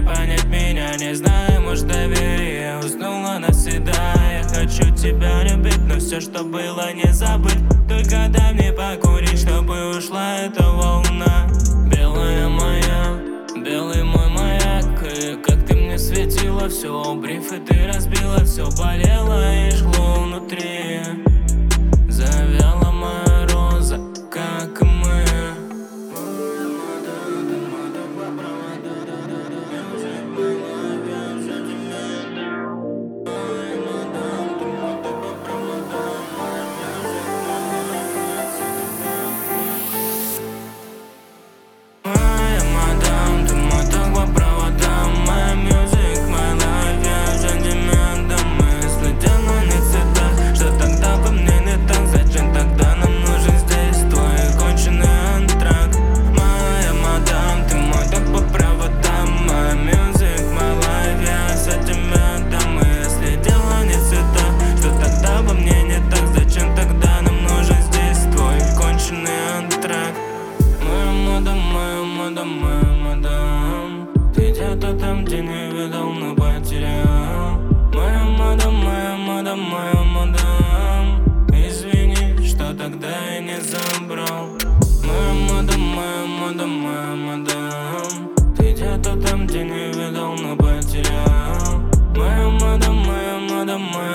понять меня, не знаю, может доверие уснула навсегда. Я хочу тебя любить, но все, что было, не забыть. Только дай мне покурить, чтобы ушла эта волна. Белая моя, белый мой маяк, и как ты мне светила, все убрив, и ты разбила, все болело и жгло внутри. Завяла моя роза, как и мы. Мадам, ты где-то там, где не видал, но потерял. Моя мадам, извини, что тогда я не забрал. Моя мадам, ты где-то там, где не видал, но потерял. Моя мадам,